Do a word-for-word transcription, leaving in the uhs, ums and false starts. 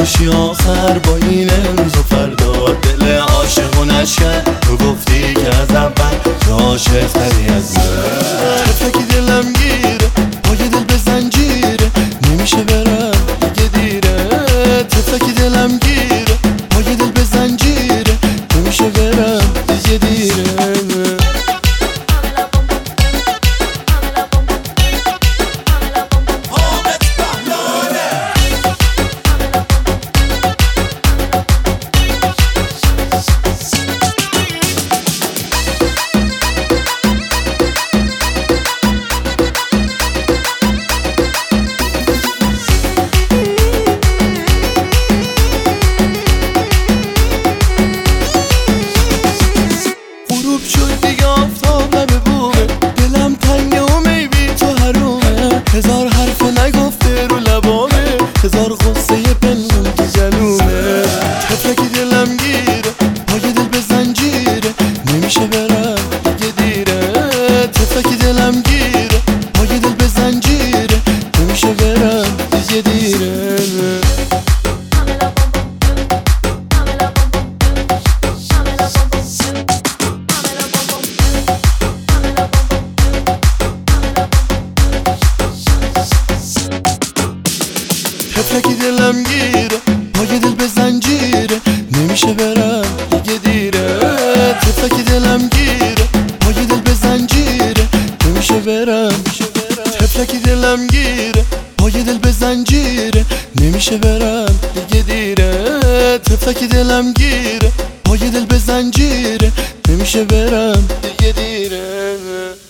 خوشی آخر با این امروز و فردا دل عاشقونش کرد. تو گفتی که از اول تو عاشق تری از من. طفلکی دلم گیره پای دل به زنجیره، نمیشه برم دیگه دیره. طفلکی دلم گیره پای دل به زنجیره، نمیشه برم دیگه دیره. هزار حرف نگفته رو لبامه، هزار غصه پنهون تو جلومه. طفلکی دلم گیره پای دل به زنجیره، نمیشه برم دیگه دیره. طفلکی دلم گیره پای دل به زنجیره، نمیشه برم دیگه دیره. طفلکی دلم گیره پای دل به زنجیره، نمیشه برم دیگه دیره. طفلکی دلم گیره پای دل به زنجیره، نمیشه برم. طفلکی دلم گیره پای دل به زنجیره، نمیشه برم دیگه دیره. طفلکی دلم گیره پای دل به زنجیره، نمیشه برم دیگه دیره.